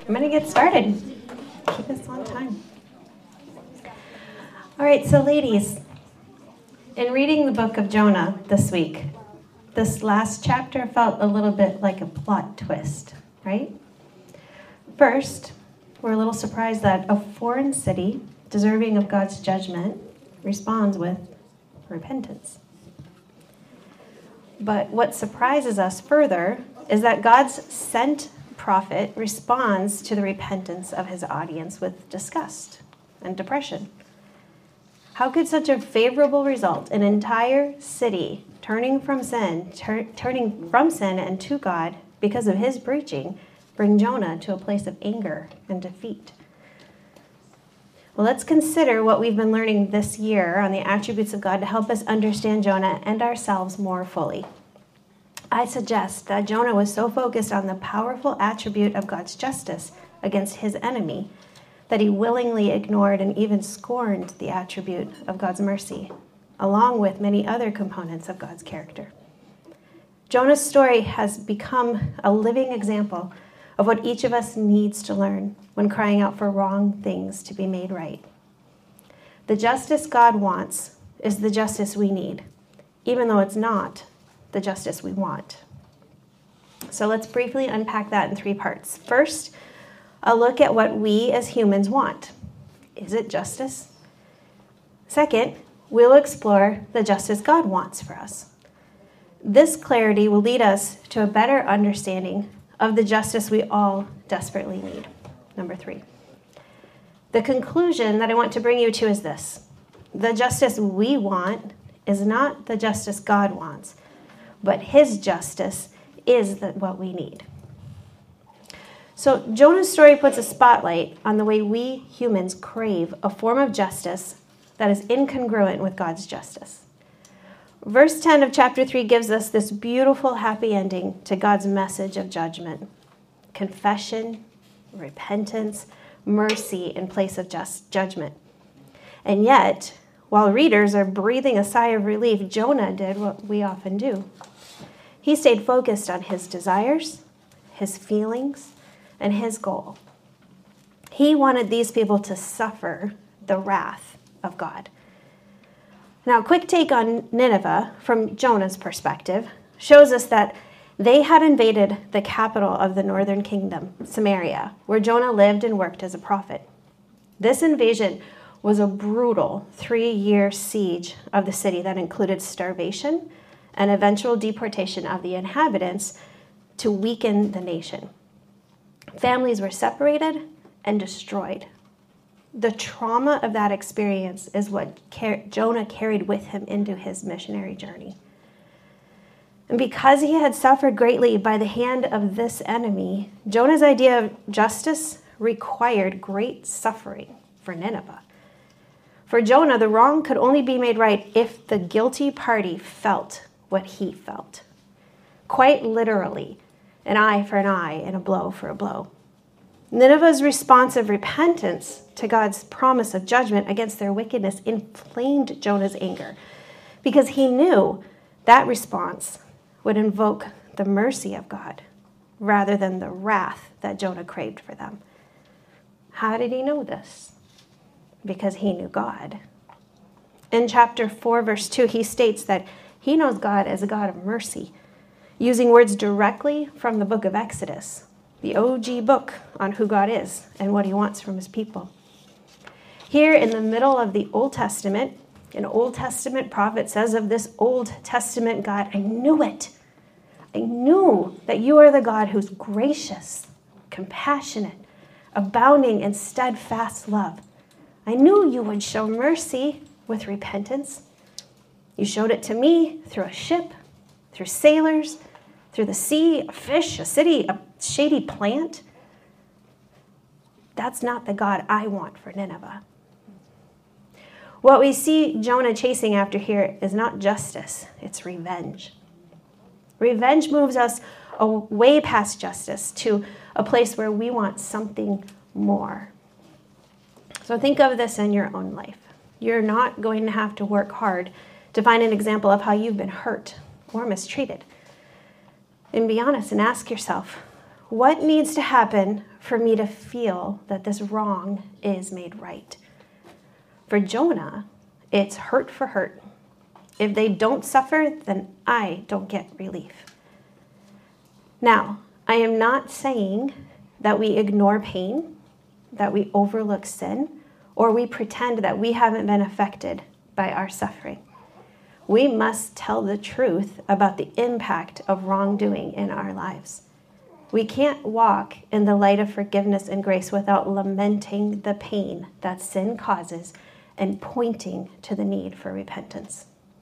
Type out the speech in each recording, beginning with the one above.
I'm going to get started. Keep us on time. All right, so ladies, in reading the book of Jonah this week, this last chapter felt a little bit like a plot twist, right? First, we're a little surprised that a foreign city, deserving of God's judgment, responds with repentance. But what surprises us further is that God's sent prophet responds to the repentance of his audience with disgust and depression. How could such a favorable result, an entire city turning from sin and to God because of his preaching, bring Jonah to a place of anger and defeat? Well, let's consider what we've been learning this year on the attributes of God to help us understand Jonah and ourselves more fully. I suggest that Jonah was so focused on the powerful attribute of God's justice against his enemy that he willingly ignored and even scorned the attribute of God's mercy, along with many other components of God's character. Jonah's story has become a living example of what each of us needs to learn when crying out for wrong things to be made right. The justice God wants is the justice we need, even though it's not the justice we want. So let's briefly unpack that in three parts. First, a look at what we as humans want. Is it justice? Second, we'll explore the justice God wants for us. This clarity will lead us to a better understanding of the justice we all desperately need. Number 3. The conclusion that I want to bring you to is this. The justice we want is not the justice God wants, but his justice is what we need. So Jonah's story puts a spotlight on the way we humans crave a form of justice that is incongruent with God's justice. Verse 10 of chapter 3 gives us this beautiful, happy ending to God's message of judgment. Confession, repentance, mercy in place of just judgment. And yet, while readers are breathing a sigh of relief, Jonah did what we often do. He stayed focused on his desires, his feelings, and his goal. He wanted these people to suffer the wrath of God. Now, a quick take on Nineveh from Jonah's perspective shows us that they had invaded the capital of the northern kingdom, Samaria, where Jonah lived and worked as a prophet. This invasion was a brutal 3-year siege of the city that included starvation and eventual deportation of the inhabitants to weaken the nation. Families were separated and destroyed. The trauma of that experience is what Jonah carried with him into his missionary journey. And because he had suffered greatly by the hand of this enemy, Jonah's idea of justice required great suffering for Nineveh. For Jonah, the wrong could only be made right if the guilty party felt what he felt. Quite literally, an eye for an eye and a blow for a blow. Nineveh's response of repentance to God's promise of judgment against their wickedness inflamed Jonah's anger because he knew that response would invoke the mercy of God rather than the wrath that Jonah craved for them. How did he know this? Because he knew God. In chapter 4, verse 2, he states that he knows God as a God of mercy, using words directly from the book of Exodus, the OG book on who God is and what he wants from his people. Here in the middle of the Old Testament, an Old Testament prophet says of this Old Testament God, I knew it. I knew that you are the God who's gracious, compassionate, abounding in steadfast love. I knew you would show mercy with repentance. You showed it to me through a ship, through sailors, through the sea, a fish, a city, a shady plant. That's not the God I want for Nineveh. What we see Jonah chasing after here is not justice, it's revenge. Revenge moves us way past justice to a place where we want something more. So think of this in your own life. You're not going to have to work hard to find an example of how you've been hurt or mistreated. And be honest and ask yourself, What needs to happen for me to feel that this wrong is made right? For Jonah, it's hurt for hurt. If they don't suffer, then I don't get relief. Now, I am not saying that we ignore pain, that we overlook sin, or we pretend that we haven't been affected by our suffering. We must tell the truth about the impact of wrongdoing in our lives. We can't walk in the light of forgiveness and grace without lamenting the pain that sin causes and pointing to the need for repentance.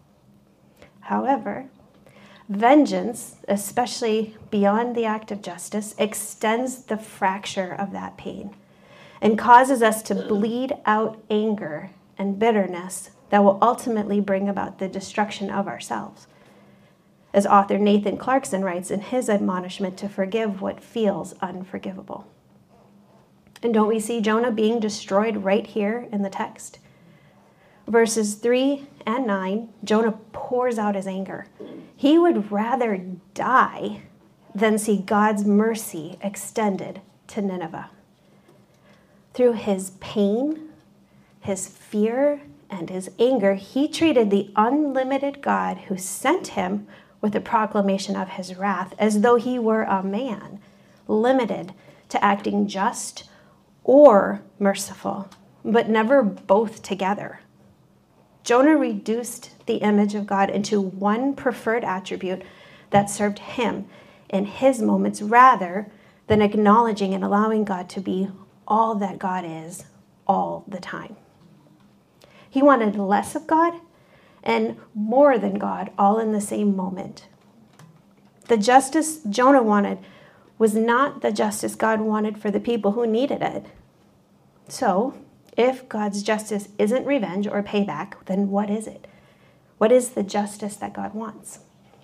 However, vengeance, especially beyond the act of justice, extends the fracture of that pain and causes us to bleed out anger and bitterness that will ultimately bring about the destruction of ourselves. As author Nathan Clarkson writes in his admonishment to forgive what feels unforgivable. And don't we see Jonah being destroyed right here in the text? Verses 3 and 9, Jonah pours out his anger. He would rather die than see God's mercy extended to Nineveh. Through his pain, his fear, and his anger, he treated the unlimited God who sent him with the proclamation of his wrath as though he were a man, limited to acting just or merciful, but never both together. Jonah reduced the image of God into one preferred attribute that served him in his moments rather than acknowledging and allowing God to be all that God is all the time. He wanted less of God and more than God all in the same moment. The justice Jonah wanted was not the justice God wanted for the people who needed it. So, if God's justice isn't revenge or payback, then what is it? What is the justice that God wants?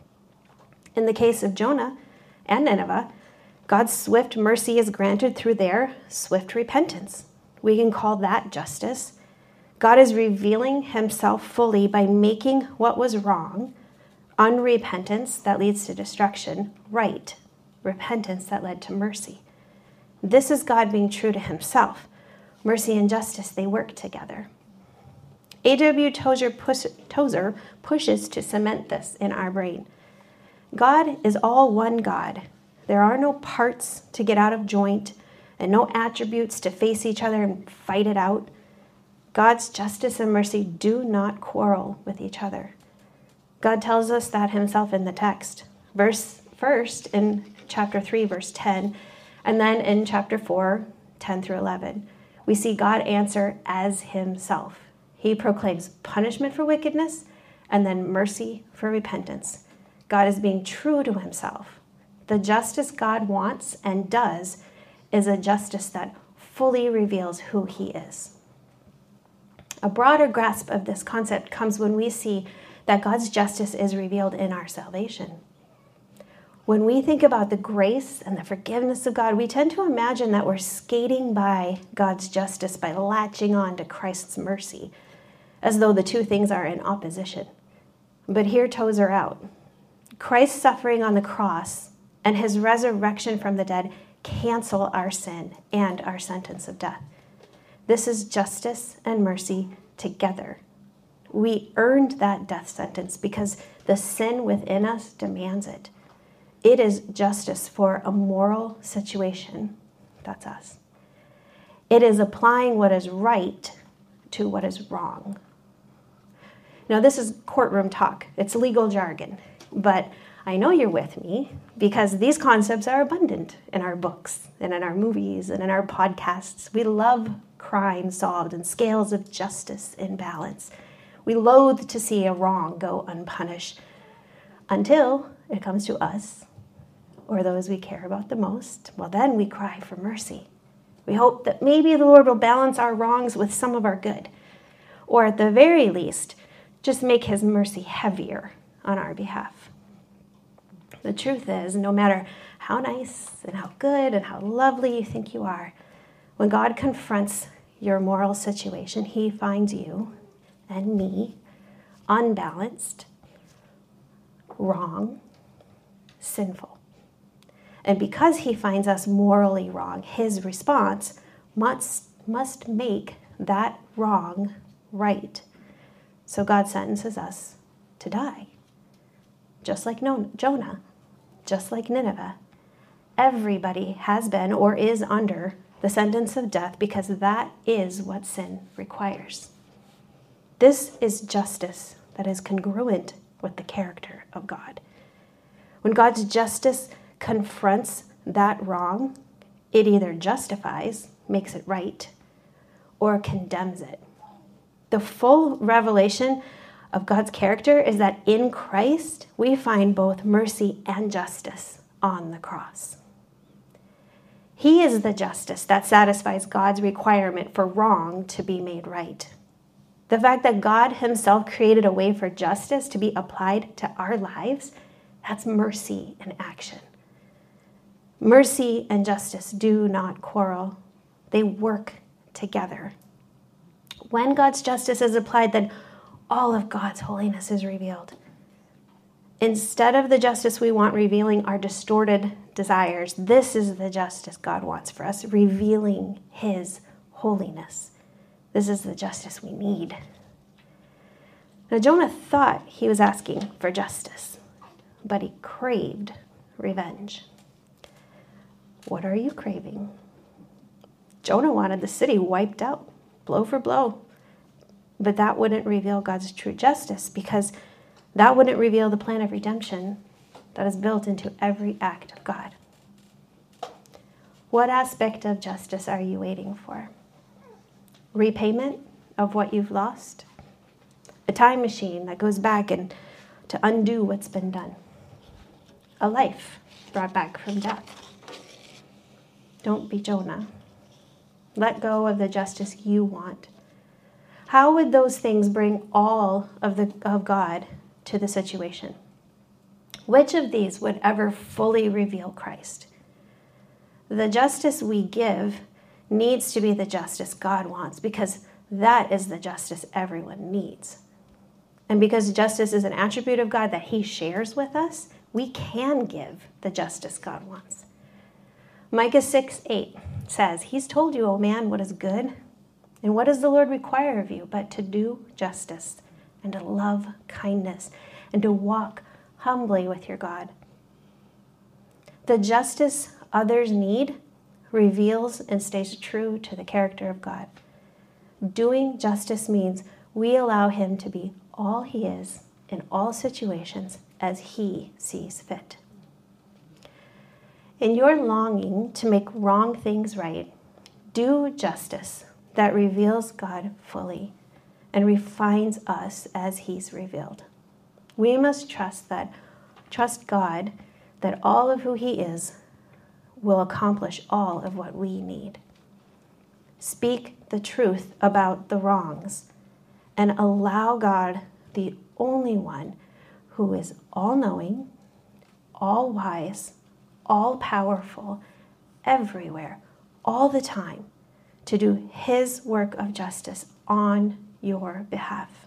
In the case of Jonah and Nineveh, God's swift mercy is granted through their swift repentance. We can call that justice. God is revealing himself fully by making what was wrong, unrepentance that leads to destruction, right, repentance that led to mercy. This is God being true to himself. Mercy and justice, they work together. A.W. Tozer pushes to cement this in our brain. God is all one God. There are no parts to get out of joint and no attributes to face each other and fight it out. God's justice and mercy do not quarrel with each other. God tells us that himself in the text. First in chapter 3, verse 10, and then in chapter 4, 10 through 11. We see God answer as himself. He proclaims punishment for wickedness and then mercy for repentance. God is being true to himself. The justice God wants and does is a justice that fully reveals who he is. A broader grasp of this concept comes when we see that God's justice is revealed in our salvation. When we think about the grace and the forgiveness of God, we tend to imagine that we're skating by God's justice by latching on to Christ's mercy, as though the two things are in opposition. But hear Tozer out. Christ's suffering on the cross and his resurrection from the dead cancel our sin and our sentence of death. This is justice and mercy together. We earned that death sentence because the sin within us demands it. It is justice for a moral situation. That's us. It is applying what is right to what is wrong. Now, this is courtroom talk. It's legal jargon. But I know you're with me because these concepts are abundant in our books and in our movies and in our podcasts. We love crime solved and scales of justice in balance. We loathe to see a wrong go unpunished until it comes to us or those we care about the most. Well, then we cry for mercy. We hope that maybe the Lord will balance our wrongs with some of our good, or at the very least, just make his mercy heavier on our behalf. The truth is, no matter how nice and how good and how lovely you think you are, when God confronts your moral situation, he finds you and me unbalanced, wrong, sinful. And because he finds us morally wrong, his response must make that wrong right. So God sentences us to die. Just like Jonah, just like Nineveh. Everybody has been or is under the sentence of death because that is what sin requires. This is justice that is congruent with the character of God. When God's justice confronts that wrong, it either justifies, makes it right, or condemns it. The full revelation of God's character is that in Christ, we find both mercy and justice on the cross. He is the justice that satisfies God's requirement for wrong to be made right. The fact that God himself created a way for justice to be applied to our lives, that's mercy in action. Mercy and justice do not quarrel. They work together. When God's justice is applied, then all of God's holiness is revealed. Instead of the justice we want revealing our distorted desires, this is the justice God wants for us, revealing his holiness. This is the justice we need. Now, Jonah thought he was asking for justice, but he craved revenge. What are you craving? Jonah wanted the city wiped out, blow for blow. But that wouldn't reveal God's true justice, because that wouldn't reveal the plan of redemption that is built into every act of God. What aspect of justice are you waiting for? Repayment of what you've lost? A time machine that goes back and to undo what's been done? A life brought back from death? Don't be Jonah. Let go of the justice you want. How would those things bring all of God to the situation? Which of these would ever fully reveal Christ? The justice we give needs to be the justice God wants, because that is the justice everyone needs. And because justice is an attribute of God that he shares with us, we can give the justice God wants. Micah 6:8 says, he's told you, O man, what is good. And what does the Lord require of you but to do justice and to love kindness and to walk humbly with your God? The justice others need reveals and stays true to the character of God. Doing justice means we allow him to be all he is in all situations as he sees fit. In your longing to make wrong things right, do justice that reveals God fully and refines us as he's revealed. We must trust God that all of who he is will accomplish all of what we need. Speak the truth about the wrongs and allow God, the only one who is all-knowing, all-wise, all-powerful, everywhere, all the time, to do his work of justice on your behalf.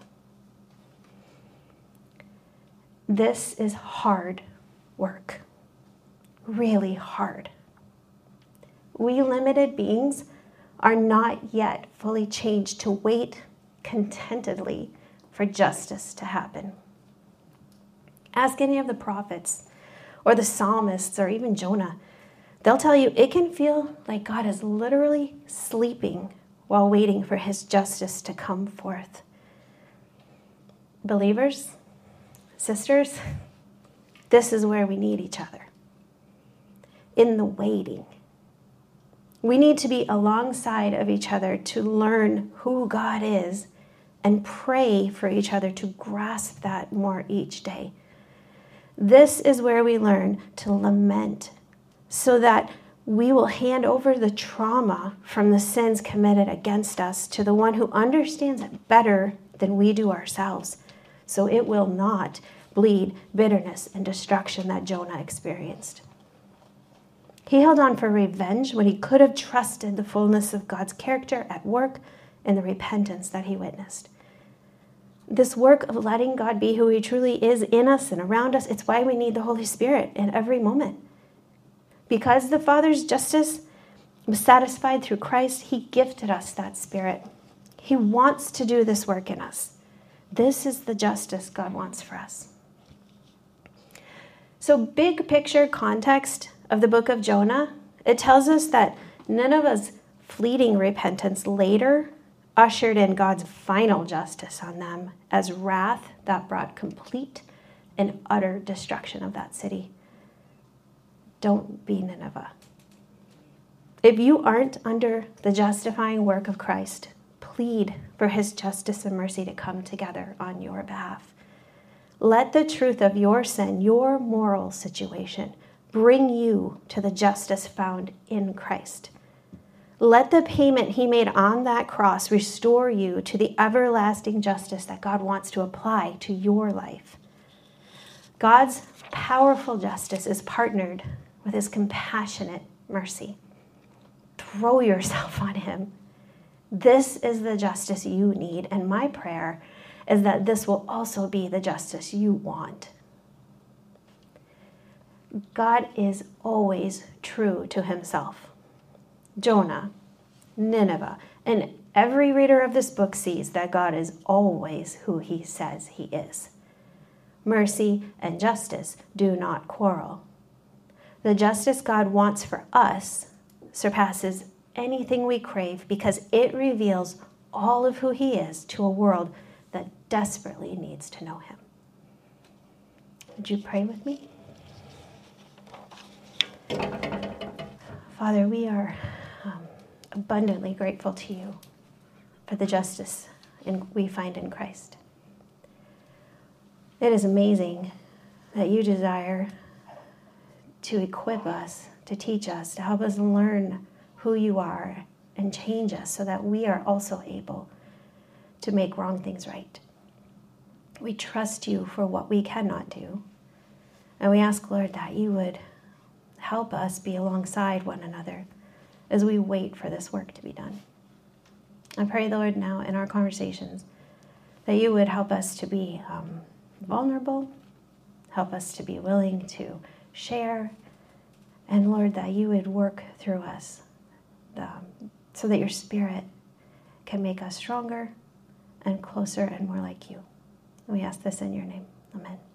This is hard work, really hard. We limited beings are not yet fully changed to wait contentedly for justice to happen. Ask any of the prophets or the psalmists or even Jonah. They'll tell you it can feel like God is literally sleeping while waiting for his justice to come forth. Believers, sisters, this is where we need each other. In the waiting. We need to be alongside of each other to learn who God is and pray for each other to grasp that more each day. This is where we learn to lament so that we will hand over the trauma from the sins committed against us to the one who understands it better than we do ourselves, so it will not bleed bitterness and destruction that Jonah experienced. He held on for revenge when he could have trusted the fullness of God's character at work in the repentance that he witnessed. This work of letting God be who he truly is in us and around us, it's why we need the Holy Spirit in every moment. Because the Father's justice was satisfied through Christ, he gifted us that Spirit. He wants to do this work in us. This is the justice God wants for us. So big picture context of the book of Jonah, it tells us that Nineveh's fleeting repentance later ushered in God's final justice on them as wrath that brought complete and utter destruction of that city. Don't be Nineveh. If you aren't under the justifying work of Christ, plead for his justice and mercy to come together on your behalf. Let the truth of your sin, your moral situation, bring you to the justice found in Christ. Let the payment he made on that cross restore you to the everlasting justice that God wants to apply to your life. God's powerful justice is partnered with his compassionate mercy. Throw yourself on him. This is the justice you need, and my prayer is that this will also be the justice you want. God is always true to himself. Jonah, Nineveh, and every reader of this book sees that God is always who he says he is. Mercy and justice do not quarrel. The justice God wants for us surpasses anything we crave because it reveals all of who he is to a world that desperately needs to know him. Would you pray with me? Father, we are abundantly grateful to you for the justice we find in Christ. It is amazing that you desire to equip us, to teach us, to help us learn who you are and change us so that we are also able to make wrong things right. We trust you for what we cannot do. And we ask, Lord, that you would help us be alongside one another as we wait for this work to be done. I pray, Lord, now in our conversations that you would help us to be vulnerable, help us to be willing to share, and Lord, that you would work through us so that your Spirit can make us stronger and closer and more like you. We ask this in your name. Amen.